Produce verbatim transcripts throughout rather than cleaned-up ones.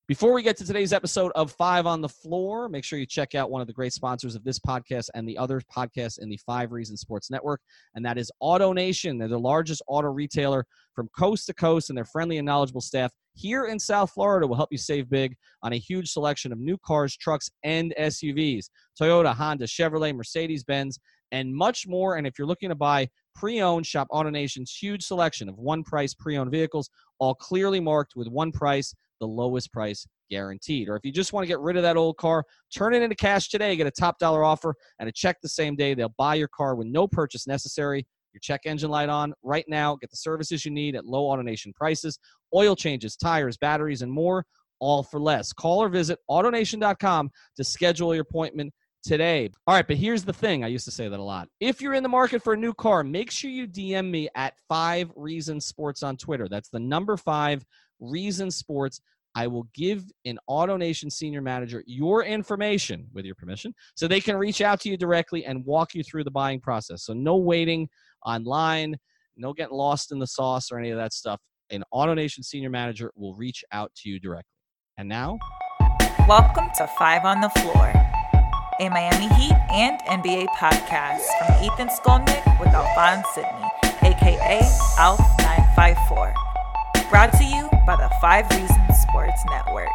Before we get to today's episode of Five on the Floor, make sure you check out one of the great sponsors of this podcast and the other podcasts in the Five Reasons Sports Network, and that is AutoNation. They're the largest auto retailer from coast to coast, and their friendly and knowledgeable staff here in South Florida will help you save big on a huge selection of new cars, trucks, and S U Vs. Toyota, Honda, Chevrolet, Mercedes-Benz, and much more. And if you're looking to buy pre-owned, shop AutoNation's huge selection of one-price pre-owned vehicles, all clearly marked with one price, the lowest price guaranteed. Or if you just want to get rid of that old car, turn it into cash today, get a top dollar offer and a check the same day. They'll buy your car with no purchase necessary. Your check engine light on right now. Get the services you need at low AutoNation prices, oil changes, tires, batteries, and more, all for less. Call or visit AutoNation dot com to schedule your appointment today. All right, but here's the thing. I used to say that a lot. If you're in the market for a new car, make sure you D M me at Five Reasons Sports on Twitter. That's the number five Reasons Sports. I will give an AutoNation senior manager your information, with your permission, so they can reach out to you directly and walk you through the buying process. So no waiting online, no getting lost in the sauce or any of that stuff. An AutoNation senior manager will reach out to you directly. And now, welcome to Five on the Floor, a Miami Heat and N B A podcast from Ethan Skolnick with Alphonse Sidney, aka Alf nine five four. Brought to you by the Five Reasons Sports Network.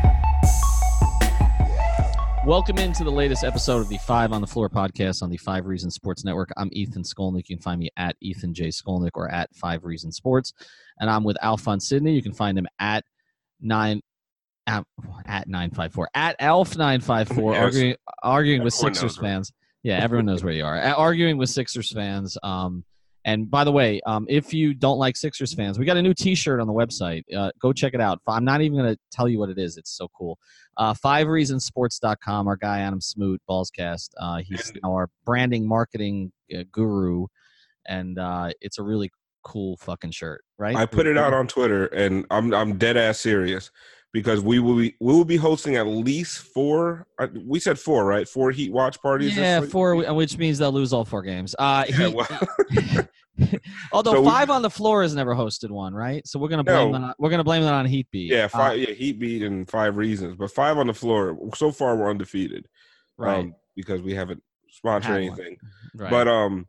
Welcome into the latest episode of the Five on the Floor podcast on the Five Reasons Sports Network. I'm Ethan Skolnick. You can find me at Ethan J. Skolnick or at Five Reasons Sports. And I'm with Alphonse Sidney. You can find him at nine at, at nine five four at Alf nine five four, yes. arguing arguing with Sixers fans. Yeah, everyone knows where you are. Arguing with Sixers fans. Um, And by the way, um, if you don't like Sixers fans, we got a new T-shirt on the website. Uh, go check it out. I'm not even going to tell you what it is. It's so cool. Uh, five reasons sports dot com. Our guy Adam Smoot, Ballscast. Uh, he's our branding marketing uh, guru, and uh, it's a really cool fucking shirt. Right? I put it out on Twitter, and I'm I'm dead ass serious because we will be we will be hosting at least four. We said four, right? Four Heat watch parties. Yeah, four, which means they'll lose all four games. Uh, yeah, he, well. Although so Five we, on the Floor has never hosted one, right? So we're gonna blame no. that. On, we're gonna blame that on Heat Beat. Yeah, five. Uh, yeah, Heat Beat and Five Reasons, but Five on the Floor. So far, we're undefeated, right? Um, because we haven't sponsored Had anything. Right. But um,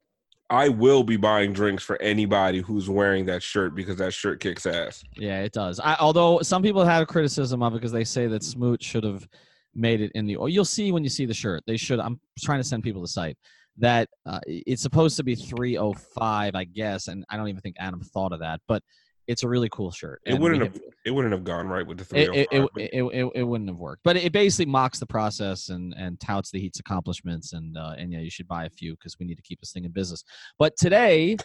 I will be buying drinks for anybody who's wearing that shirt because that shirt kicks ass. Yeah, it does. I, although some people have a criticism of it because they say that Smoot should have made it in the. Oh, you'll see when you see the shirt. They should. I'm trying to send people the site. That uh, it's supposed to be three oh five, I guess, and I don't even think Adam thought of that. But it's a really cool shirt. It wouldn't have, have. It wouldn't have gone right with the three oh five. It it, it, it, it, it wouldn't have worked. But it basically mocks the process and and touts the Heat's accomplishments. And uh, and yeah, you should buy a few because we need to keep this thing in business. But today,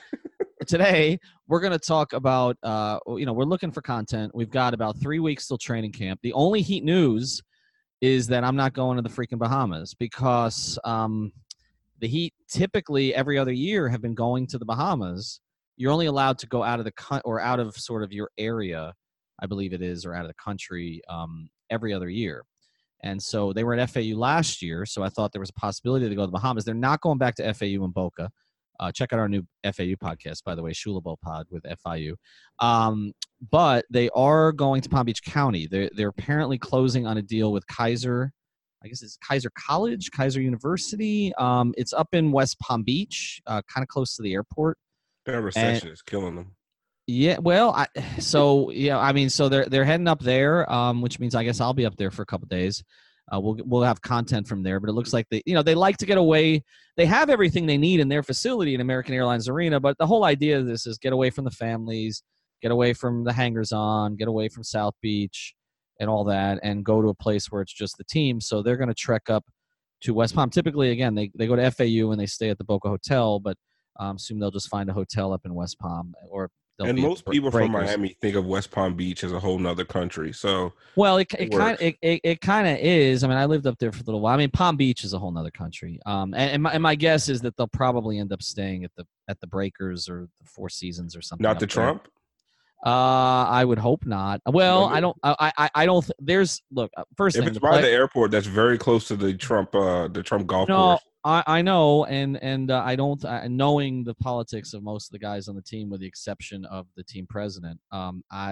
today we're going to talk about. Uh, you know, we're looking for content. We've got about three weeks till training camp. The only Heat news is that I'm not going to the freaking Bahamas because. Um, The Heat typically every other year have been going to the Bahamas. You're only allowed to go out of the co- or out of sort of your area, I believe it is, or out of the country um, every other year. And so they were at F A U last year, so I thought there was a possibility to go to the Bahamas. They're not going back to F A U in Boca. Uh, check out our new F A U podcast, by the way, Shula Bowl Pod with F I U. Um, but they are going to Palm Beach County. They're, they're apparently closing on a deal with Kaiser I guess it's Kaiser College, Kaiser University. Um, it's up in West Palm Beach, uh, kind of close to the airport. That recession and, is killing them. Yeah, well, I, so yeah, I mean, so they're they're heading up there, um, which means I guess I'll be up there for a couple of days. Uh, we'll we'll have content from there, but it looks like they, you know, they like to get away. They have everything they need in their facility in American Airlines Arena, but the whole idea of this is get away from the families, get away from the hangers-on, get away from South Beach. And all that, and go to a place where it's just the team. So they're going to trek up to West Palm. Typically, again, they, they go to F A U and they stay at the Boca Hotel, but um, assume they'll just find a hotel up in West Palm. Or and most people from Miami think of West Palm Beach as a whole nother country. So well, it it kind it, it, it kind of is. I mean, I lived up there for a little while. I mean, Palm Beach is a whole nother country. Um, and, and my, and my guess is that they'll probably end up staying at the at the Breakers or the Four Seasons or something. Not the there. Trump. Uh, I would hope not. Well, I don't. I. I. I don't. Th- there's look. First if thing, it's the by play- the airport, that's very close to the Trump. Uh, the Trump golf no, course. I. I know, and and uh, I don't. Uh, knowing the politics of most of the guys on the team, with the exception of the team president, um, I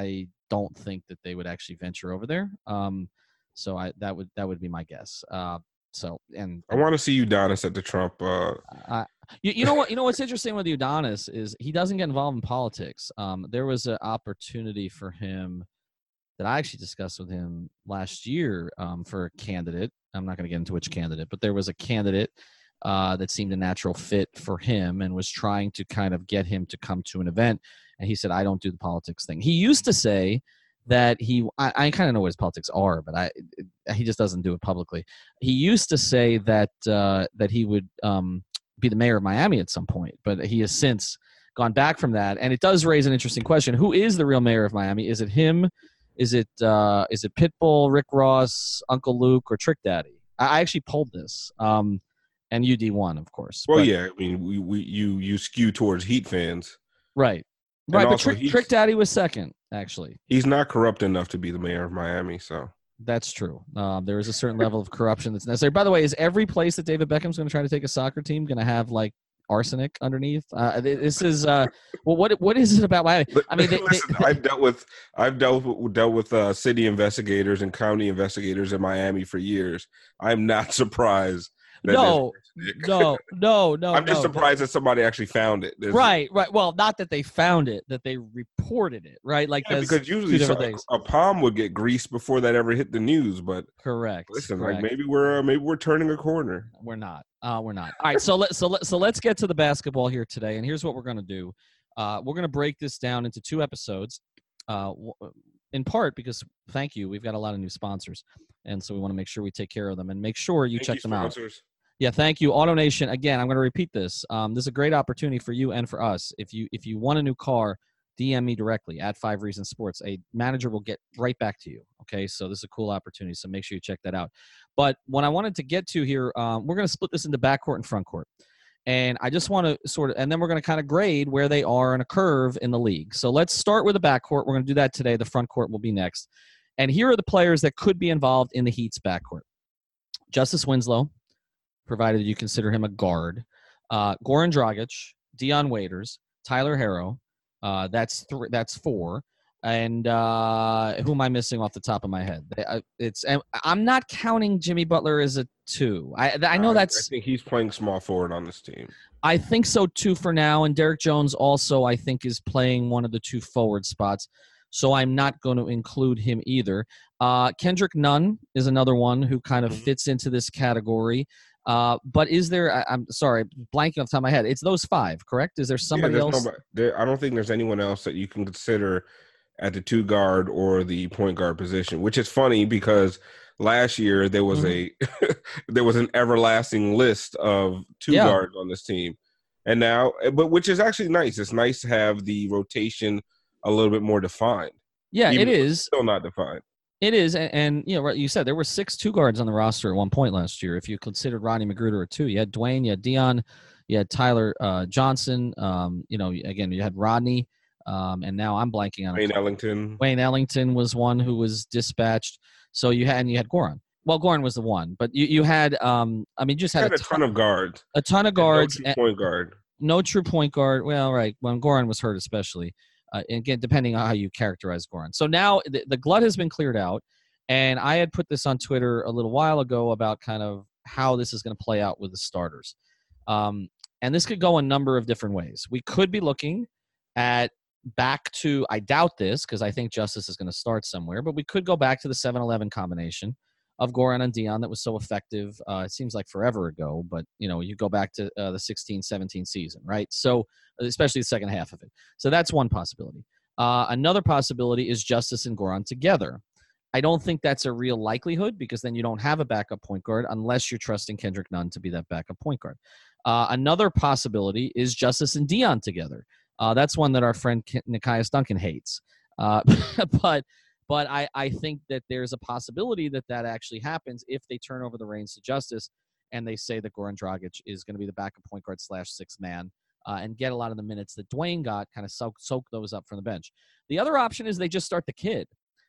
don't think that they would actually venture over there. Um, so I that would that would be my guess. Uh, so and I want to see Udonis at the Trump. Uh... Uh, you, you know what? You know what's interesting with Udonis is he doesn't get involved in politics. Um, there was an opportunity for him that I actually discussed with him last year um, for a candidate. I'm not going to get into which candidate, but there was a candidate uh, that seemed a natural fit for him and was trying to kind of get him to come to an event. And he said, "I don't do the politics thing." He used to say that he, I, I kind of know what his politics are, but I, he just doesn't do it publicly. He used to say that uh, that he would um, be the mayor of Miami at some point, but he has since gone back from that. And it does raise an interesting question: who is the real mayor of Miami? Is it him? Is it uh, is it Pitbull, Rick Ross, Uncle Luke, or Trick Daddy? I, I actually polled this, um, and U D won, of course. Well, but, yeah, I mean, we, we you you skew towards Heat fans, right? And right, but also Trick, he's- Trick Daddy was second, actually. He's not corrupt enough to be the mayor of Miami, so That's true. Um, there is a certain level of corruption that's necessary. By the way, is every place that David Beckham's going to try to take a soccer team going to have like arsenic underneath? Uh, this is uh, well, what what is it about Miami? I mean, they, listen, they, I've dealt with I've dealt with, dealt with uh, city investigators and county investigators in Miami for years. I'm not surprised. That no, no, no, no. I'm just no, surprised that somebody actually found it. There's, Right, right. Well, not that they found it, that they reported it, right? Like yeah, that's because two usually different so- things. a palm would get greased before that ever hit the news. But Correct. listen, correct. like maybe we're uh, maybe we're turning a corner. We're not. Uh, we're not. All right. So let so let so let's get to the basketball here today. And here's what we're going to do. Uh, we're going to break this down into two episodes. Uh, w- in part because thank you, we've got a lot of new sponsors, and so we want to make sure we take care of them and make sure you Thank check you, them out. sponsors. Yeah, thank you, AutoNation. Again, I'm going to repeat this. Um, this is a great opportunity for you and for us. If you if you want a new car, D M me directly at Five Reasons Sports. A manager will get right back to you. Okay, so this is a cool opportunity. So make sure you check that out. But what I wanted to get to here, um, we're going to split this into backcourt and frontcourt, and I just want to sort of, and then we're going to kind of grade where they are in a curve in the league. So let's start with the backcourt. We're going to do that today. The frontcourt will be next. And here are the players that could be involved in the Heat's backcourt: Justice Winslow, provided you consider him a guard. Uh, Goran Dragic, Dion Waiters, Tyler Herro. Uh, that's three. That's four. And uh, who am I missing off the top of my head? I, it's I'm not counting Jimmy Butler as a two. I I know Uh, that's. I think he's playing small forward on this team. I think so too for now. And Derek Jones also I think is playing one of the two forward spots. So I'm not going to include him either. Uh, Kendrick Nunn is another one who kind of Mhm. fits into this category. Uh, but is there, I, I'm sorry, blanking off the top of my head. It's those five, correct? Is there somebody Yeah, else? there's nobody- there, I don't think there's anyone else that you can consider at the two guard or the point guard position, which is funny because last year there was a there was an everlasting list of two Yeah. guards on this team. And now, but which is actually nice. It's nice to have the rotation a little bit more defined. Yeah, Even it though it's is. still not defined. It is. And, and, you know, right, you said there were six two guards on the roster at one point last year. If you considered Rodney Magruder a two, you had Dwayne, you had Dion, you had Tyler uh, Johnson. Um, you know, again, you had Rodney. Um, and now I'm blanking on Wayne it. Ellington. Wayne Ellington was one who was dispatched. So you had, and you had Goran. Well, Goran was the one, but you, you had, um, I mean, just had, Had a ton of guards. a ton of guards. And no true point guard. No true point guard. Well, right. When Goran was hurt, especially. Uh, again, depending on how you characterize Goran. So now the, the glut has been cleared out. And I had put this on Twitter a little while ago about kind of how this is going to play out with the starters. Um, and this could go a number of different ways. We could be looking at back to, I doubt this because I think Justice is going to start somewhere, but we could go back to the seven eleven combination of Goran and Dion that was so effective. Uh, it seems like forever ago, but, you know, you go back to uh, the sixteen seventeen season, right? So especially the second half of it. So that's one possibility. Uh, another possibility is Justice and Goran together. I don't think that's a real likelihood because then you don't have a backup point guard unless you're trusting Kendrick Nunn to be that backup point guard. Uh, another possibility is Justice and Dion together. Uh, that's one that our friend Nikias Duncan hates. Uh, but but I, I think that there's a possibility that that actually happens if they turn over the reins to Justice and they say that Goran Dragic is going to be the backup point guard slash sixth man uh, and get a lot of the minutes that Dwayne got, kind of soak, soak those up from the bench. The other option is they just start the kid.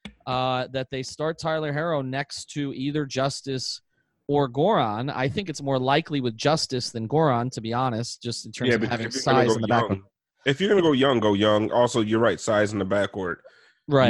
Uh, that they start Tyler Herro next to either Justice or Goran. I think it's more likely with Justice than Goran, to be honest, just in terms Yeah, of because having if you're gonna size go in the young- backcourt. If you're going to go young, go young. Also, you're right, size in the backcourt. Right. You,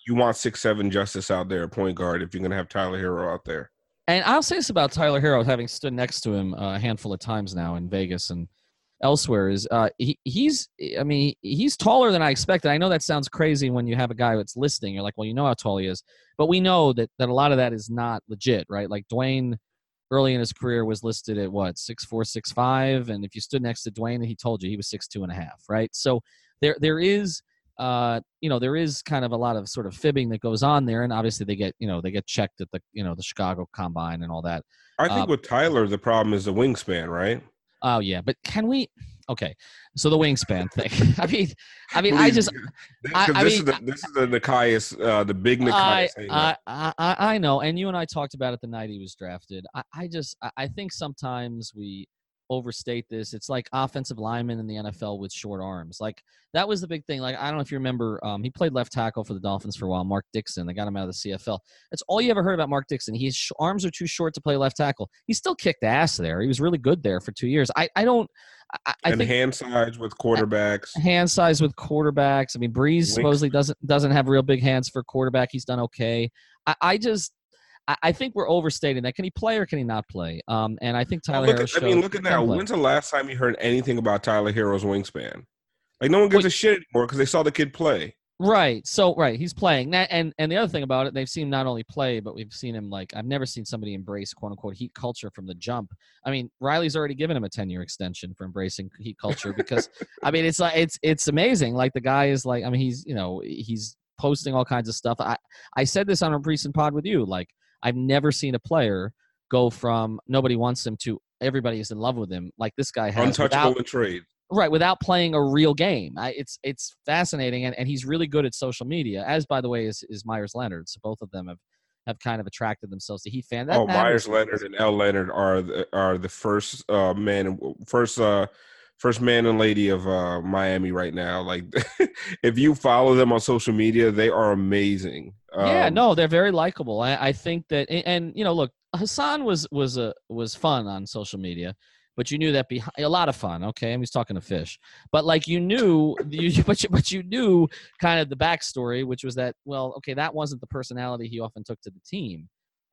you want six seven Justice out there at point guard if you're going to have Tyler Hero out there. And I'll say this about Tyler Hero, having stood next to him a handful of times now in Vegas and elsewhere, is uh, he, he's, I mean, he's taller than I expected. I know that sounds crazy when you have a guy that's listing. You're like, well, you know how tall he is. But we know that, that a lot of that is not legit, right? Like Dwayne, early in his career, was listed at, what, six four, six five? And if you stood next to Dwayne, he told you he was six two and a half, right? So there there is, uh, you know, there is kind of a lot of sort of fibbing that goes on there. And obviously they get, you know, they get checked at the, you know, the Chicago Combine and all that. I think uh, with Tyler, the problem is the wingspan, right? Oh yeah, but can we? Okay, so the wingspan thing. I mean, I mean, Please, I just, I, I this mean, is the, this is the Nikias, uh, the big Nikias. I, I, I, I know, and you and I talked about it the night he was drafted. I, I just, I, I think sometimes we overstate this. It's like offensive linemen in the N F L with short arms. Like that was the big thing. Like I don't know if you remember, um, he played left tackle for the Dolphins for a while. Mark Dixon, they got him out of the C F L. That's all you ever heard about Mark Dixon. His sh- arms are too short to play left tackle. He still kicked ass there. He was really good there for two years. I, I don't. I, I and think hand size with quarterbacks. Hand size with quarterbacks. I mean, Breeze Wink. supposedly doesn't doesn't have real big hands for quarterback. He's done okay. I, I just. I think we're overstating that. Can he play or can he not play? Um, and I think Tyler well, Hero. At, I mean, look at that. When's the last time you heard anything about Tyler Hero's wingspan? Like, no one gives Wait, a shit anymore because they saw the kid play. Right. So, right, he's playing. And and the other thing about it, they've seen him not only play, but we've seen him, like, I've never seen somebody embrace, quote-unquote, heat culture from the jump. I mean, Riley's already given him a ten-year extension for embracing heat culture because, I mean, it's like it's it's amazing. Like, the guy is, like, I mean, he's, you know, he's posting all kinds of stuff. I, I said this on a recent pod with you, like, I've never seen a player go from nobody wants him to everybody is in love with him like this guy has. Untouchable without, in trade. Right, without playing a real game. I, it's it's fascinating, and, and he's really good at social media, as, by the way, is, is Myers Leonard. So both of them have, have kind of attracted themselves to Heat fans. That oh, matters. Myers Leonard and L. Leonard are the, are the first uh, man, first uh, first man and lady of uh, Miami right now. Like, if you follow them on social media, they are amazing. Yeah, um, no, they're very likable. I, I think that, and, and you know, look, Hassan was was a was fun on social media, but you knew that behind a lot of fun. Okay, I mean, he's talking to Fish, but like you knew, you, but you, but you knew kind of the backstory, which was that, well, okay, that wasn't the personality he often took to the team.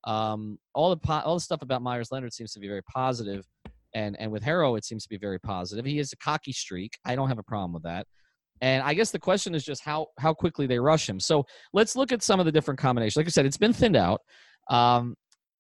Um, all the all the stuff about Myers Leonard seems to be very positive, and and with Hero, it seems to be very positive. He has a cocky streak. I don't have a problem with that. And I guess the question is just how how quickly they rush him. So let's look at some of the different combinations. Like I said, it's been thinned out. Um,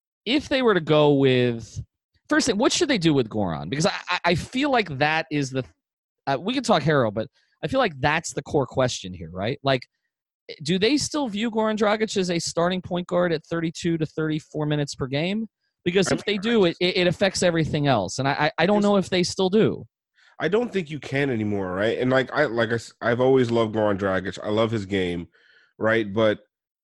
if they were to go with – first thing, what should they do with Goran? Because I, I feel like that is the uh, – we can talk Hero, but I feel like that's the core question here, right? Like, do they still view Goran Dragic as a starting point guard at thirty-two to thirty-four minutes per game? Because if they do, it, it affects everything else. And I, I don't know if they still do. I don't think you can anymore, right? And like I like I, I've always loved Goran Dragic. I love his game, right? But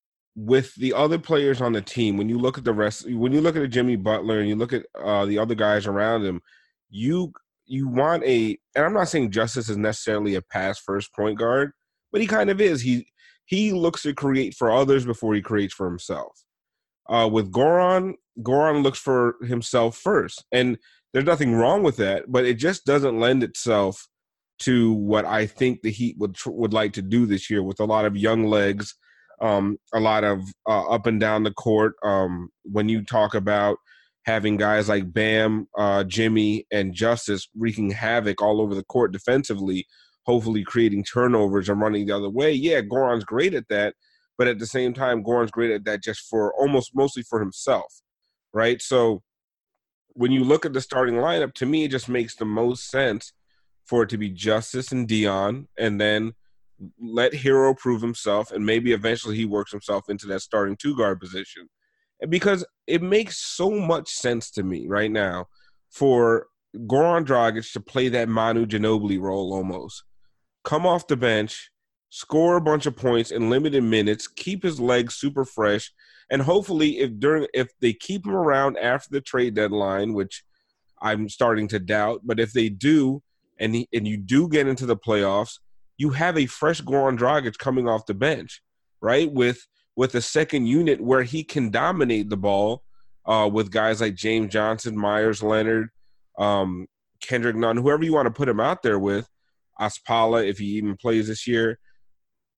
with the other players on the team, when you look at the rest, when you look at a Jimmy Butler and you look at uh, the other guys around him, you you want a. And I'm not saying Justice is necessarily a pass first point guard, but he kind of is. He he looks to create for others before he creates for himself. Uh, with Goran, Goran looks for himself first, and there's nothing wrong with that, but it just doesn't lend itself to what I think the Heat would would like to do this year with a lot of young legs, um, a lot of uh, up and down the court. Um, when you talk about having guys like Bam, uh, Jimmy, and Justice wreaking havoc all over the court defensively, hopefully creating turnovers and running the other way, yeah, Goran's great at that, but at the same time, Goran's great at that just for almost mostly for himself, right? So when you look at the starting lineup, to me, it just makes the most sense for it to be Justice and Dion, and then let Hero prove himself, and maybe eventually he works himself into that starting two-guard position. And because it makes so much sense to me right now for Goran Dragic to play that Manu Ginobili role almost. Come off the bench, score a bunch of points in limited minutes, keep his legs super fresh, and hopefully, if during if they keep him around after the trade deadline, which I'm starting to doubt, but if they do, and he, and you do get into the playoffs, you have a fresh Goran Dragic coming off the bench, right? With with a second unit where he can dominate the ball uh, with guys like James Johnson, Myers Leonard, um, Kendrick Nunn, whoever you want to put him out there with, Aspala, if he even plays this year.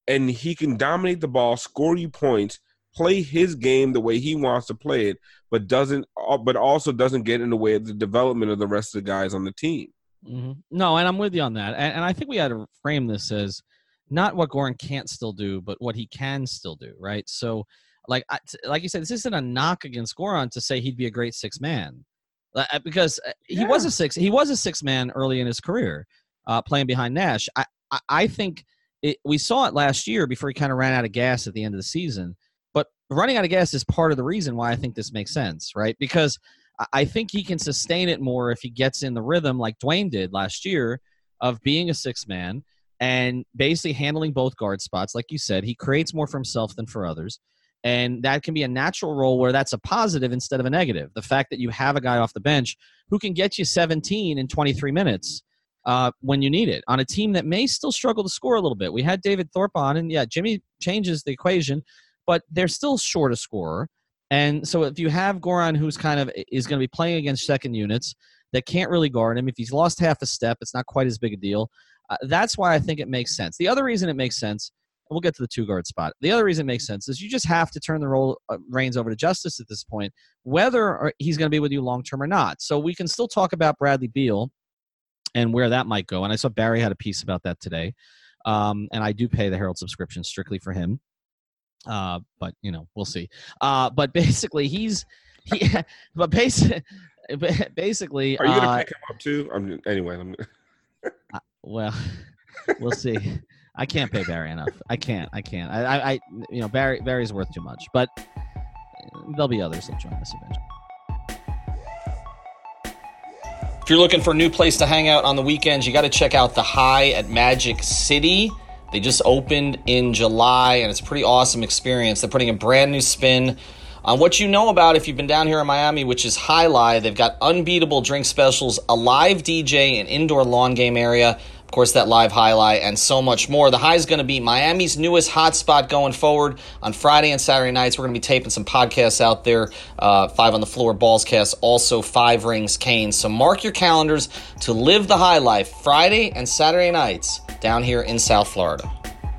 and he can dominate the ball, score you points, play his game the way he wants to play it, but doesn't, but also doesn't get in the way of the development of the rest of the guys on the team. Mm-hmm. No, and I'm with you on that. And, and I think we had to frame this as not what Goran can't still do, but what he can still do, right? So, like, I, like you said, this isn't a knock against Goran to say he'd be a great six man, because he yeah. was a six. He was a six man early in his career, uh, playing behind Nash. I, I, I think it, we saw it last year before he kind of ran out of gas at the end of the season. But running out of gas is part of the reason why I think this makes sense, right? Because I think he can sustain it more if he gets in the rhythm like Dwayne did last year of being a six-man and basically handling both guard spots. Like you said, he creates more for himself than for others. And that can be a natural role where that's a positive instead of a negative. The fact that you have a guy off the bench who can get you seventeen in twenty-three minutes uh, when you need it on a team that may still struggle to score a little bit. We had David Thorpe on, and, yeah, Jimmy changes the equation, but they're still short a scorer. And so if you have Goran, who's kind of is going to be playing against second units that can't really guard him, if he's lost half a step, it's not quite as big a deal. Uh, that's why I think it makes sense. The other reason it makes sense, and we'll get to the two-guard spot. The other reason it makes sense is you just have to turn the role uh, reins over to Justice at this point, whether he's going to be with you long-term or not. So we can still talk about Bradley Beal and where that might go. And I saw Barry had a piece about that today. Um, and I do pay the Herald subscription strictly for him. Uh, but you know, we'll see. Uh, but basically, he's he. But basically, basically, are you gonna uh, pick him up too? I'm anyway. I'm... uh, well, we'll see. I can't pay Barry enough. I can't. I can't. I, I, I you know, Barry Barry's worth too much. But there'll be others that join us eventually. If you're looking for a new place to hang out on the weekends, you got to check out the High at Magic City. They just opened in July, and it's a pretty awesome experience. They're putting a brand new spin on what you know about if you've been down here in Miami, which is High Lie. They've got unbeatable drink specials, a live D J, an indoor lawn game area, of course, that live High Lie, and so much more. The High is going to be Miami's newest hotspot going forward. On Friday and Saturday nights, we're going to be taping some podcasts out there. Uh, Five on the Floor, Ballscast, also Five Rings, Canes. So mark your calendars to live the high life Friday and Saturday nights down here in South Florida.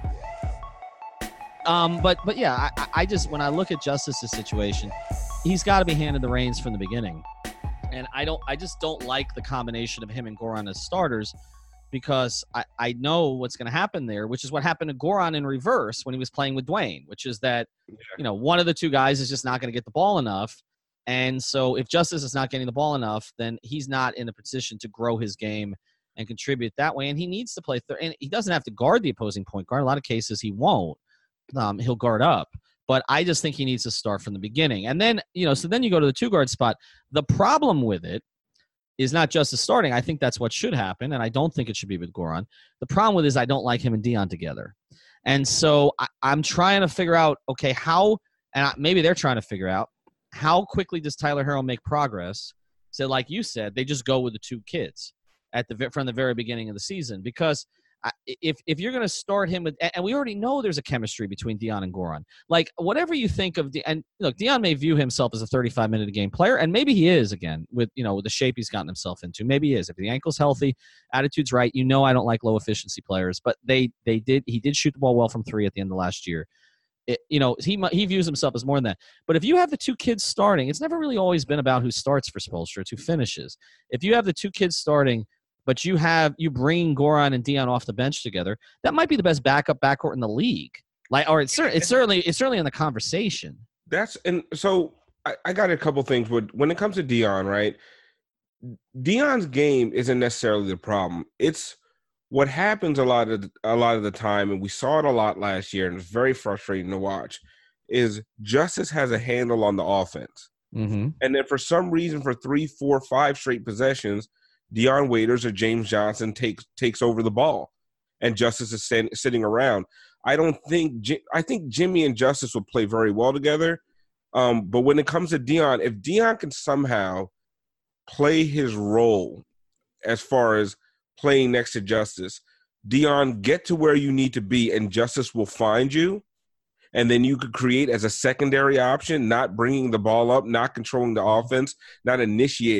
Um, but but yeah, I, I just when I look at Justice's situation, he's got to be handed the reins from the beginning, and I don't. I just don't like the combination of him and Goran as starters, because I, I know what's going to happen there, which is what happened to Goran in reverse when he was playing with Dwayne, which is that yeah. you know one of the two guys is just not going to get the ball enough, and so if Justice is not getting the ball enough, then he's not in a position to grow his game and contribute that way, and he needs to play third. And he doesn't have to guard the opposing point guard. In a lot of cases, he won't. Um, he'll guard up, but I just think he needs to start from the beginning. And then, you know, so then you go to the two guard spot. The problem with it is not just the starting. I think that's what should happen, and I don't think it should be with Goran. The problem with it is I don't like him and Dion together. And so I, I'm trying to figure out, okay, how, and I, maybe they're trying to figure out, how quickly does Tyler Herro make progress? So like you said, they just go with the two kids at the from the very beginning of the season, because If if you're going to start him with, and we already know there's a chemistry between Dion and Goran. Like, whatever you think of, and look, Dion may view himself as a thirty-five minute a game player, and maybe he is again with you know with the shape he's gotten himself into. Maybe he is. If the ankle's healthy, attitude's right. You know, I don't like low efficiency players, but they they did he did shoot the ball well from three at the end of last year. It, you know, he he views himself as more than that. But if you have the two kids starting, it's never really always been about who starts for Spoelstra. It's who finishes. If you have the two kids starting, but you have you bring Goran and Dion off the bench together, that might be the best backup backcourt in the league. Like, or it's, cer- it's certainly it's certainly in the conversation. That's and so I, I got a couple things. But when it comes to Dion, right? Dion's game isn't necessarily the problem. It's what happens a lot of the, a lot of the time, and we saw it a lot last year, and it's very frustrating to watch. Is Justice has a handle on the offense, mm-hmm. and then for some reason, for three, four, five straight possessions, Dion Waiters or James Johnson takes takes over the ball, and Justice is stand, sitting around. I don't think I think Jimmy and Justice will play very well together. Um, but when it comes to Dion, if Dion can somehow play his role as far as playing next to Justice, Dion, get to where you need to be, and Justice will find you, and then you could create as a secondary option, not bringing the ball up, not controlling the offense, not initiating.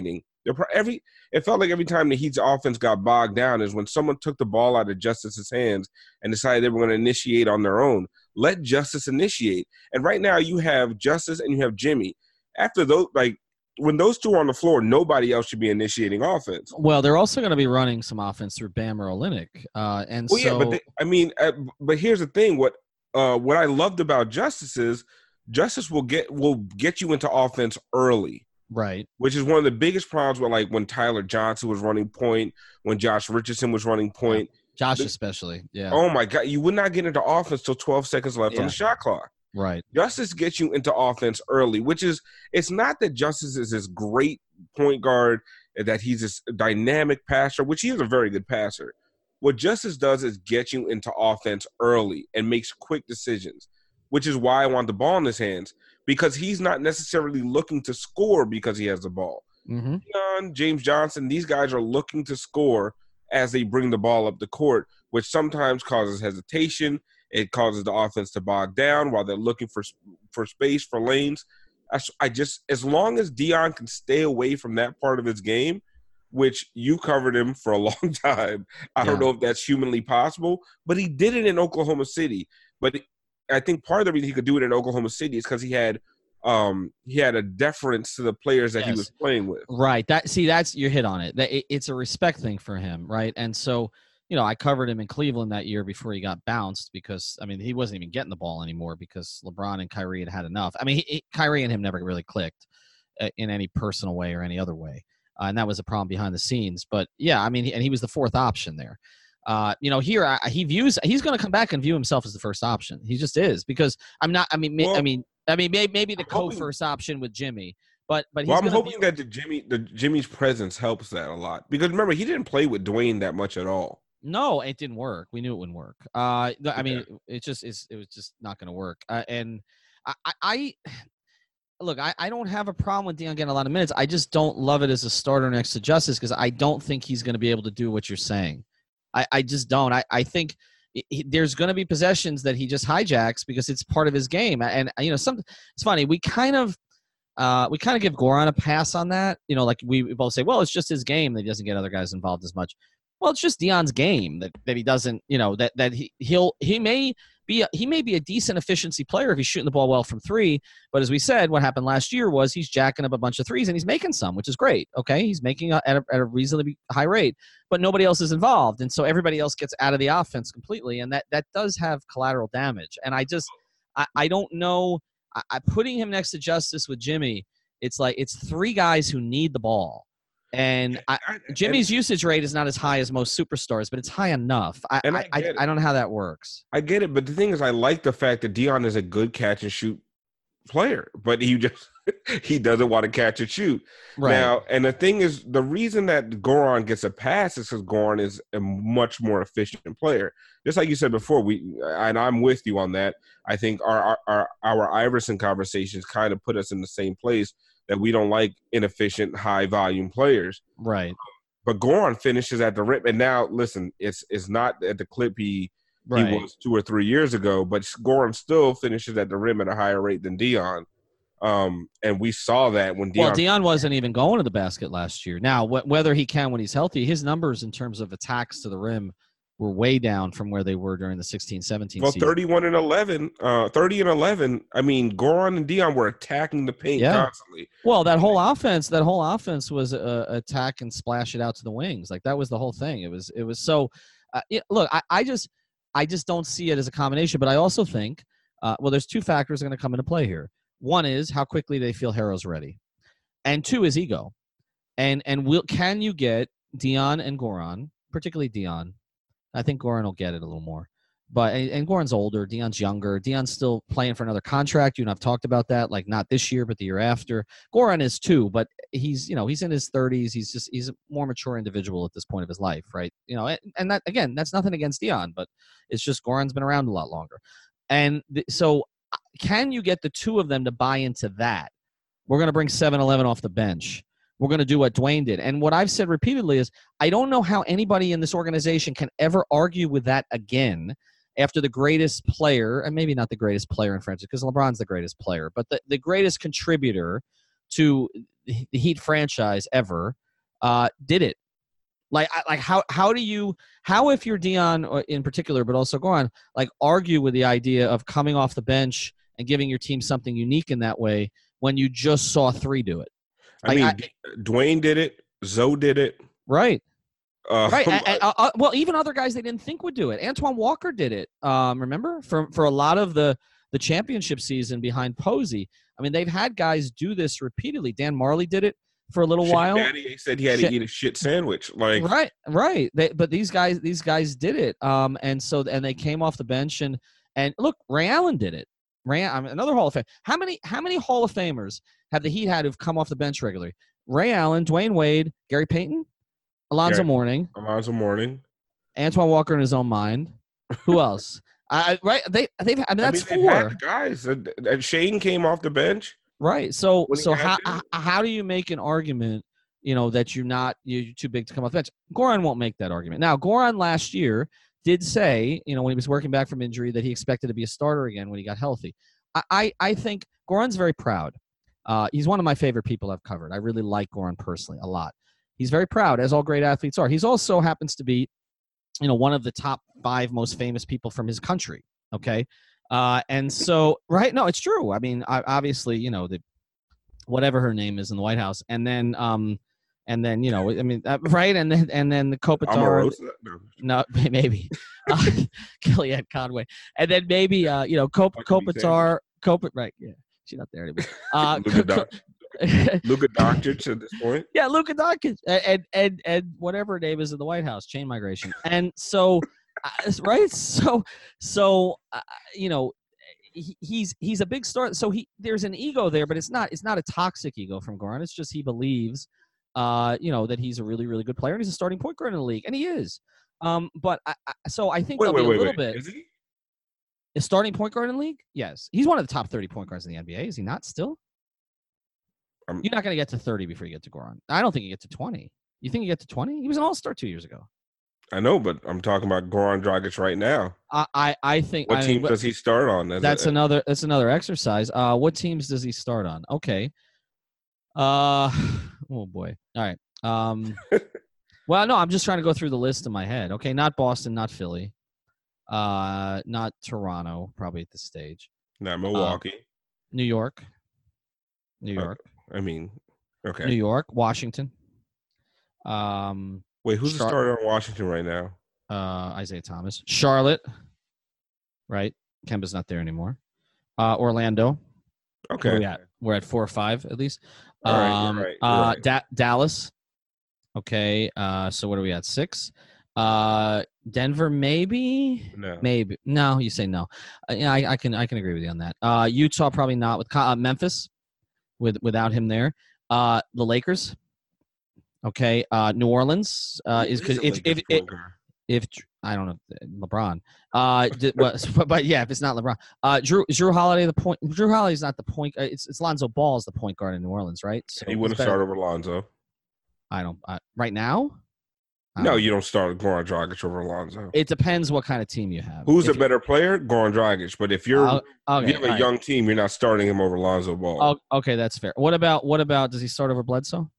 every it felt like every time the Heat's offense got bogged down is when someone took the ball out of Justice's hands and decided they were going to initiate on their own. Let Justice initiate. And right now you have Justice and you have Jimmy. After those, like when those two are on the floor, nobody else should be initiating offense. Well, they're also going to be running some offense through Bam or Olynyk. Uh, and well, so, yeah, but they, I mean, uh, but here's the thing: what uh, what I loved about Justice is Justice will get will get you into offense early, right? Which is one of the biggest problems with like when Tyler Johnson was running point, when Josh Richardson was running point, yeah. Josh the, especially. Yeah. Oh my God, you would not get into offense till twelve seconds left yeah. on the shot clock. Right. Justice gets you into offense early, which is it's not that Justice is this great point guard, that he's this dynamic passer, which he is a very good passer. What Justice does is get you into offense early and makes quick decisions, which is why I want the ball in his hands, because he's not necessarily looking to score because he has the ball. Mm-hmm. Dion, James Johnson, these guys are looking to score as they bring the ball up the court, which sometimes causes hesitation. It causes the offense to bog down while they're looking for for space, for lanes. I, I just, as long as Dion can stay away from that part of his game, which you covered him for a long time, I yeah. don't know if that's humanly possible, but he did it in Oklahoma City. But I think part of the reason he could do it in Oklahoma City is because he had um, he had a deference to the players that yes. he was playing with. Right. That see, that's you hit on it. That it, it's a respect thing for him, right? And so. You know, I covered him in Cleveland that year before he got bounced because, I mean, he wasn't even getting the ball anymore because LeBron and Kyrie had had enough. I mean, he, he, Kyrie and him never really clicked uh, in any personal way or any other way. Uh, and that was a problem behind the scenes. But, yeah, I mean, he, and he was the fourth option there. Uh, you know, here I, he views – he's going to come back and view himself as the first option. He just is because I'm not – I mean, well, I mean, I mean, maybe, maybe the co-first option with Jimmy. But but he's well, I'm hoping view- that the Jimmy the Jimmy's presence helps that a lot. Because, remember, he didn't play with Dwayne that much at all. No, it didn't work. We knew it wouldn't work. Uh, I mean, yeah. it just is. It was just not going to work. Uh, and I, I, I look, I, I don't have a problem with Dion getting a lot of minutes. I just don't love it as a starter next to Justice because I don't think he's going to be able to do what you're saying. I, I just don't. I, I think he, there's going to be possessions that he just hijacks because it's part of his game. And you know, some it's funny. We kind of. Uh, we kind of give Goran a pass on that. You know, like we, we both say, well, it's just his game that he doesn't get other guys involved as much. Well, it's just Dion's game that, that he doesn't, you know, that, that he, he'll, he may be, a, he may be a decent efficiency player if he's shooting the ball well from three. But as we said, what happened last year was he's jacking up a bunch of threes and he's making some, which is great. Okay. He's making a, at, a, at a reasonably high rate, but nobody else is involved. And so everybody else gets out of the offense completely. And that, that does have collateral damage. And I just, I, I don't know, I, I putting him next to Justice with Jimmy, it's like, it's three guys who need the ball. And I, Jimmy's usage rate is not as high as most superstars, but it's high enough. I I, I, I, I don't know how that works. I get it, but the thing is, I like the fact that Dion is a good catch and shoot player, but he just he doesn't want to catch and shoot. Right. Now, and the thing is, the reason that Goran gets a pass is because Goran is a much more efficient player. Just like you said before, we and I'm with you on that. I think our our our, our Iverson conversations kind of put us in the same place. That we don't like inefficient, high-volume players. Right. But Goran finishes at the rim. And now, listen, it's it's not at the clip he, right. he was two or three years ago, but Goran still finishes at the rim at a higher rate than Dion. Um, and we saw that when Dion – Well, Dion wasn't even going to the basket last year. Now, wh- whether he can when he's healthy, his numbers in terms of attacks to the rim were way down from where they were during the sixteen seventeen well, season. thirty-one and eleven, uh, thirty and eleven. I mean, Goran and Dion were attacking the paint yeah. constantly. Well, that whole offense, that whole offense was uh, attack and splash it out to the wings. Like that was the whole thing. It was, it was so. Uh, it, look, I, I just, I just don't see it as a combination. But I also think, uh, well, there's two factors going to come into play here. One is how quickly they feel Harrell's ready, and two is ego. And and will can you get Dion and Goran, particularly Dion? I think Goran will get it a little more. But and, and Goran's older, Dion's younger. Dion's still playing for another contract. You and I've talked about that, like not this year, but the year after. Goran is too, but he's, you know, he's in his thirties. He's just he's a more mature individual at this point of his life, right? You know, and, and that again, that's nothing against Dion, but it's just Goran's been around a lot longer. And th- so can you get the two of them to buy into that? We're going to bring seven eleven off the bench. We're going to do what Dwayne did. And what I've said repeatedly is I don't know how anybody in this organization can ever argue with that again after the greatest player, and maybe not the greatest player in franchise because LeBron's the greatest player, but the, the greatest contributor to the Heat franchise ever uh, did it. Like, like how how do you how if you're Dion in particular, but also Goran, like argue with the idea of coming off the bench and giving your team something unique in that way when you just saw three do it? I like, mean, I, Dwayne did it. Zoe did it. Right. Uh, right. And, and, uh, well, even other guys they didn't think would do it. Antoine Walker did it. Um, remember for for a lot of the the championship season behind Posey. I mean, they've had guys do this repeatedly. Dan Marley did it for a little Shit while. Daddy said he had Shit. to eat a shit sandwich. Like right, right. They, but these guys, these guys did it. Um, and so and they came off the bench and and look, Ray Allen did it. Ray, I mean, another Hall of Fame. How many how many Hall of Famers have the Heat had who've come off the bench regularly? Ray Allen, Dwayne Wade, Gary Payton, Alonzo Gary, Mourning, Alonzo Mourning, Antoine Walker in his own mind. Who else? I right. They they've. I mean, that's I mean, four guys. And Shane came off the bench. Right. So so how to. how do you make an argument, you know, that you're not you're too big to come off the bench? Goran won't make that argument. Now, Goran last year did say, you know, when he was working back from injury that he expected to be a starter again when he got healthy. I I, I think Goran's very proud. Uh, he's one of my favorite people I've covered. I really like Goran personally a lot. He's very proud, as all great athletes are. He's also happens to be, you know, one of the top five most famous people from his country. Okay. Uh, and so, right. No, it's true. I mean, I, obviously, you know, the, whatever her name is in the White House. And then, um, and then, you know, I mean, uh, right. And then, and then the Kopitar. No, maybe. uh, Kellyanne Conway. And then maybe, uh, you know, Kop, Kopitar, Kopit, right. Yeah. She's not there anymore. Uh, Luka Doncic. Luka Doncic at this point. Yeah, Luka Doncic, and and and whatever her name is in the White House, chain migration, and so, uh, right, so so uh, you know, he, he's he's a big star. So he there's an ego there, but it's not it's not a toxic ego from Goran. It's just he believes, uh, you know, that he's a really really good player and he's a starting point guard in the league, and he is. Um, but I, I, so I think wait, there'll wait, be a wait, little wait. bit. Is he? A starting point guard in the league? Yes, he's one of the top thirty point guards in the N B A. Is he not still? Um, You're not going to get to thirty before you get to Goran. I don't think you get to twenty. You think you get to twenty? He was an all-star two years ago. I know, but I'm talking about Goran Dragic right now. I I, I think. What I team mean, does he start on? As that's a, another. That's another exercise. Uh, what teams does he start on? Okay. Uh, oh boy. All right. Um, well, no, I'm just trying to go through the list in my head. Okay, not Boston, not Philly, uh, not Toronto, probably at this stage. Not Milwaukee. Uh, New York. New York. Uh, I mean, okay. New York, Washington. Um, Wait, who's Char- the starter on Washington right now? Uh, Isaiah Thomas. Charlotte. Right. Kemba's not there anymore. Uh, Orlando. Okay. Where are we at? We're at four or five at least. All right, um, you're right, you're you're uh, right. Da- Dallas. Okay. Uh, so what are we at? Six. Uh, Denver, maybe. No. Maybe. No, you say no. Uh, yeah, I, I can. I can agree with you on that. Uh, Utah, probably not. With uh, Memphis, with without him there. Uh, the Lakers. Okay. Uh, New Orleans uh, is because if if, if if I don't know LeBron. Uh, did, but, but yeah, if it's not LeBron, uh, Drew is Drew Holiday the point. Drew Holiday is not the point. Uh, it's it's Lonzo Ball is the point guard in New Orleans, right? So he wouldn't start over Lonzo. I don't. I, right now. No, you don't start Goran Dragic over Lonzo. It depends what kind of team you have. Who's if a better player? Goran Dragic. But if you're uh, okay, if you have a right. young team, you're not starting him over Lonzo Ball. Oh, okay, that's fair. What about what about does he start over Bledsoe?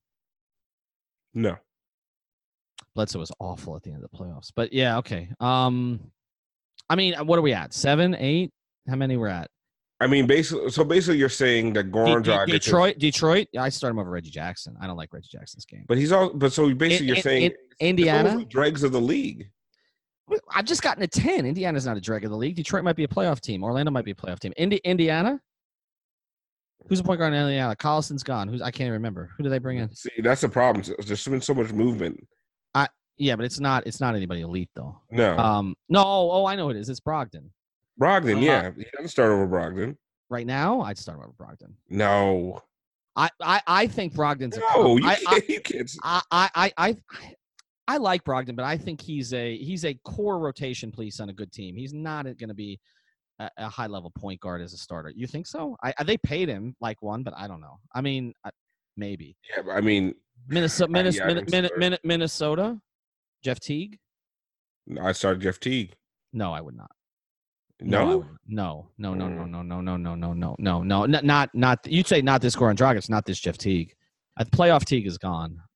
No. Bledsoe was awful at the end of the playoffs. But yeah, okay. Um I mean, what are we at? Seven, eight? How many we're at? I mean, basically, so basically, you're saying that Goran De- Dragic, De- Detroit, is, Detroit. I start him over Reggie Jackson. I don't like Reggie Jackson's game. but he's all. But so basically, In- you're in- saying in Indiana, the dregs of the league. I've just gotten a ten. Indiana's not a drag of the league. Detroit might be a playoff team. Orlando might be a playoff team. Indi- Indiana. Who's the point guard in Indiana? Collison's gone. Who's I can't even remember. Who do they bring in? See, that's the problem. There's been so much movement. I yeah, but it's not. It's not anybody elite though. No. Um. No. Oh, I know who it is. It's Brogdon. Brogdon, uh, yeah, he doesn't start over Brogdon. Right now, I'd start over Brogdon. No. I, I, I think Brogdon's a No, you I, can't. You can't. I, I, I, I, I like Brogdon, but I think he's a he's a core rotation piece on a good team. He's not going to be a, a high level point guard as a starter. You think so? I, they paid him like one, but I don't know. I mean, maybe. Yeah, but I mean, Minnesota, yeah, Minnesota, I Min, Min, Minnesota, Jeff Teague. I started Jeff Teague. No, I would not. No, I would not. no, no, no, no, no, no, no, no, no, no, no, no, not not not. You'd say not this Goran Dragic, not this Jeff Teague. Uh, playoff Teague is gone.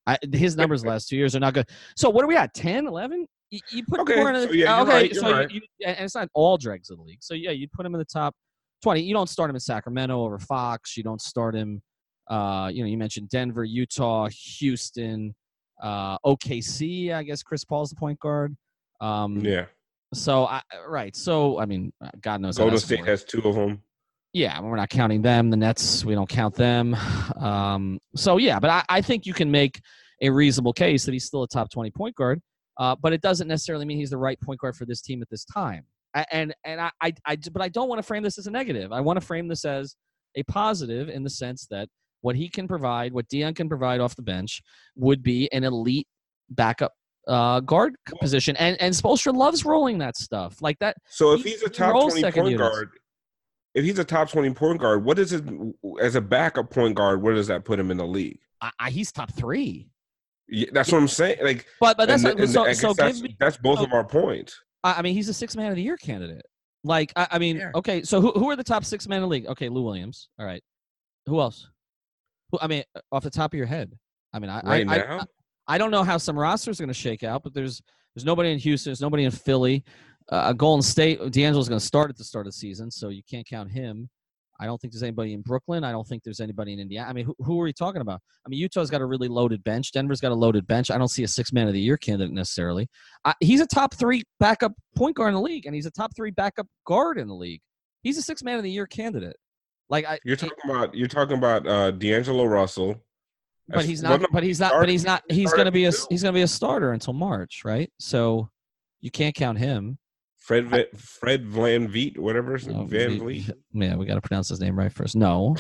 I, his numbers the last two years are not good. So what are we at? ten, eleven? You, you put Okay, Goran in the, so yeah, you're okay, right, you're so right. you, you, and it's not all dregs of the league. So yeah, you'd put him in the top twenty. You don't start him in Sacramento over Fox. You don't start him. Uh, you know, you mentioned Denver, Utah, Houston, uh, O K C. I guess Chris Paul's the point guard. Um, Yeah. So I right. So I mean, God knows. how Golden that's State work. has two of them. Yeah, we're not counting them. The Nets, we don't count them. Um, so yeah, but I, I think you can make a reasonable case that he's still a top twenty point guard. Uh, but it doesn't necessarily mean he's the right point guard for this team at this time. I, and and I, I, I but I don't want to frame this as a negative. I want to frame this as a positive in the sense that what he can provide, what Dion can provide off the bench, would be an elite backup uh, guard position. And and Spoelstra loves rolling that stuff like that. So if he, he's a he top rolls twenty second point units. guard, if he's a top twenty point guard, what is it as a backup point guard? Where does that put him in the league? I, I, he's top three. Yeah, that's what I'm saying. Like, But but that's and, not, and so I guess so that's, give me. that's both so- of our points. I I mean, he's a six man of the year candidate. Like, I, I mean, Yeah. okay, so who who are the top six men in the league? Okay, Lou Williams. All right. Who else? Who, I mean, off the top of your head. I mean, I Right I, now? I, I don't know how some rosters are going to shake out, but there's there's nobody in Houston, there's nobody in Philly. Uh, Golden State, D'Angelo's going to start at the start of the season, so you can't count him. I don't think there's anybody in Brooklyn. I don't think there's anybody in Indiana. I mean, who, who are we talking about? I mean, Utah's got a really loaded bench. Denver's got a loaded bench. I don't see a six-man of the year candidate necessarily. I, he's a top three backup point guard in the league, and he's a top three backup guard in the league. He's a six-man of the year candidate. Like I, You're talking about you're talking about uh, D'Angelo Russell, but he's not. But he's not. But he's not. He's going to be a. He's going to be a starter until March, right? So you can't count him. Fred v- Fred Van Vliet, whatever No, Van we- Vliet. Yeah, we got to pronounce his name right first. No.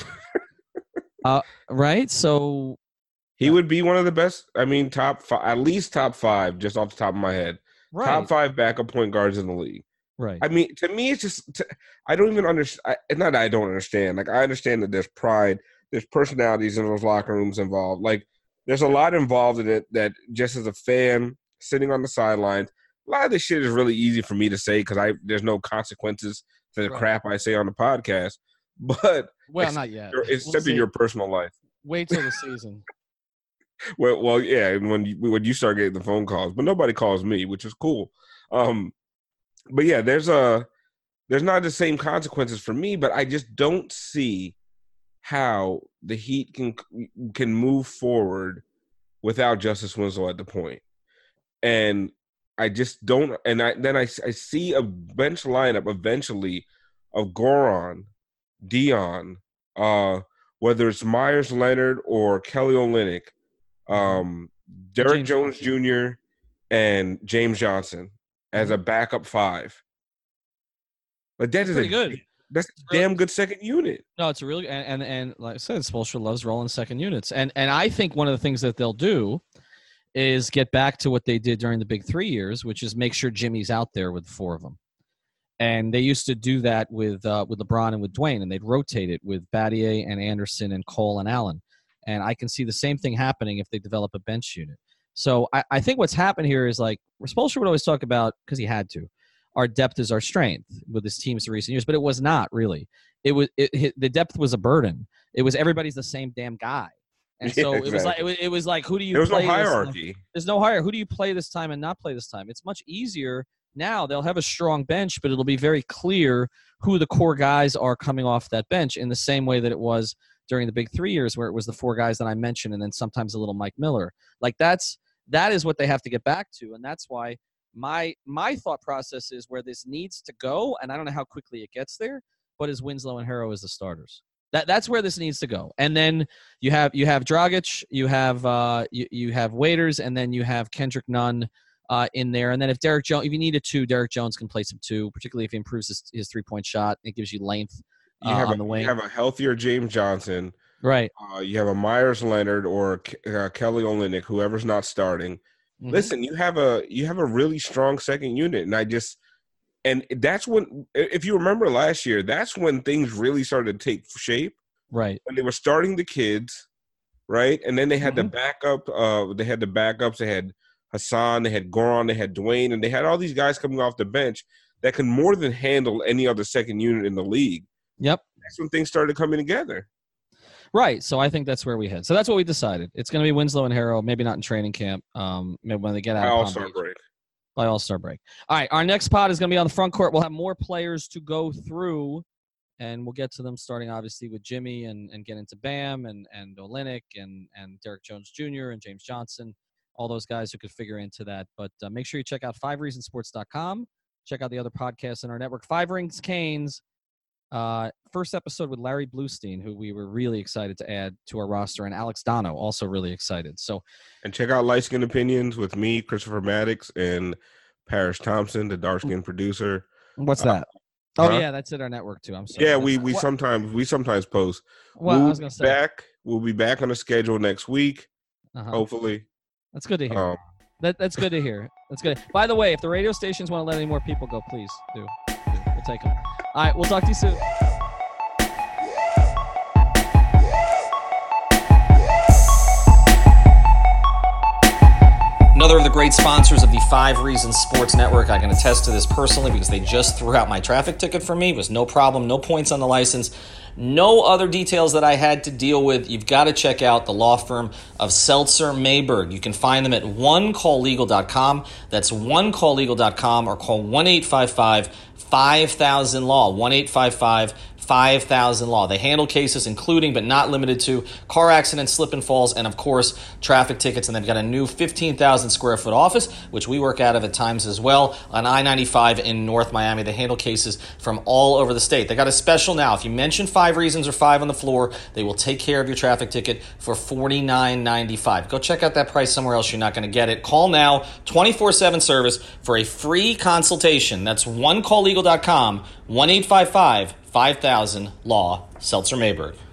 uh, right. So He would be one of the best. I mean, top five, at least top five, just off the top of my head. right. Top five backup point guards in the league. Right. I mean, to me, it's just to, I don't even understand. Not that I don't understand. Like I understand that there's pride, there's personalities in those locker rooms involved. Like there's a lot involved in it that just as a fan sitting on the sidelines, a lot of this shit is really easy for me to say because I there's no consequences to the Right. crap I say on the podcast. But well, it's, not yet. it's We'll except in see. your personal life. Wait till the season. Well, well, yeah, and when you, when you start getting the phone calls, but nobody calls me, which is cool. Um, but yeah, there's a there's not the same consequences for me, but I just don't see how the Heat can can move forward without Justice Winslow at the point. And I just don't. And I then I, I see a bench lineup eventually of Goran, Dion, uh, whether it's Myers Leonard or Kelly Olynyk, um, Derek James Jones Johnson. Junior and James Johnson as a backup five. But that is Pretty a good. That's a damn good second unit. No, it's a really and, and and like I said, Spoelstra loves rolling second units, and and I think one of the things that they'll do is get back to what they did during the Big Three years, which is make sure Jimmy's out there with the four of them. And they used to do that with uh, with LeBron and with Dwayne, and they'd rotate it with Battier and Anderson and Cole and Allen. And I can see the same thing happening if they develop a bench unit. So I, I think what's happened here is like Spoelstra would always talk about, because he had to, our depth is our strength with his teams in recent years, but it was not really. It was it, it, the depth was a burden. It was everybody's the same damn guy, and so Yeah, it was like it exactly. was, it was like who do you? There was no play this time? hierarchy. There's no hierarchy. Who do you play this time and not play this time? It's much easier now. They'll have a strong bench, but it'll be very clear who the core guys are coming off that bench in the same way that it was during the Big Three years, where it was the four guys that I mentioned, and then sometimes a little Mike Miller. Like that's that is what they have to get back to, and that's why. My my thought process is where this needs to go, and I don't know how quickly it gets there, but is Winslow and Harrow as the starters. That that's where this needs to go. And then you have you have Dragic, you have uh, you, you have Waiters, and then you have Kendrick Nunn uh, in there. And then if Derek Jones, if you need a two, Derek Jones can play some two, particularly if he improves his, his three point shot. It gives you length uh, You have on a, the wing. you have a healthier James Johnson. Right. Uh, you have a Myers Leonard or uh, Kelly Olynyk, whoever's not starting. Mhm. Listen, you have a you have a really strong second unit, and I just and that's when, if you remember last year, that's when things really started to take shape. Right. When they were starting the kids, right, and then they had Mhm. the backup. Uh, they had the backups. They had Hassan. They had Goran. They had Dwayne, and they had all these guys coming off the bench that can more than handle any other second unit in the league. Yep. That's when things started coming together. Right. So I think that's where we head. So that's what we decided. It's going to be Winslow and Harrow, maybe not in training camp, um, maybe when they get out By of All-Star break. By All-Star break. All right. Our next pod is going to be on the front court. We'll have more players to go through, and we'll get to them starting, obviously, with Jimmy and, and get into Bam and, and Olynyk and, and Derek Jones Junior and James Johnson, all those guys who could figure into that. But uh, make sure you check out five reasons sports dot com. Check out the other podcasts in our network. Five Rings Canes. Uh, first episode with Larry Bluestein, who we were really excited to add to our roster, and Alex Dono, also really excited. So, and check out Light Skin Opinions with me, Christopher Maddox, and Parrish Thompson, the dark skin producer. What's that? Uh, oh huh? yeah, that's at our network too. I'm sorry. Yeah, we we what? sometimes we sometimes post. Well, we'll I was gonna say back. We'll be back on the schedule next week. Uh-huh. Hopefully. That's good to hear. Um, that that's good to hear. That's good. By the way, if the radio stations want to let any more people go, please do. do. We'll take them. All right, we'll talk to you soon. Another of the great sponsors of the Five Reasons Sports Network. I can attest to this personally because they just threw out my traffic ticket for me. It was no problem, no points on the license, no other details that I had to deal with. You've got to check out the law firm of Seltzer Mayberg. You can find them at one call legal dot com. That's one call legal dot com, or call one eight five five five thousand law, one eight five five five thousand law. They handle cases including but not limited to car accidents, slip and falls, and of course traffic tickets. And they've got a new fifteen thousand square foot office, which we work out of at times as well, on I ninety-five in North Miami. They handle cases from all over the state. They got a special now. If you mention Five Reasons or Five on the Floor, they will take care of your traffic ticket for forty-nine ninety-five. Go check out that price somewhere else. You're not going to get it. Call now, twenty-four seven service for a free consultation. That's one call legal dot com, one eight five five five thousand law, Seltzer Mayberg.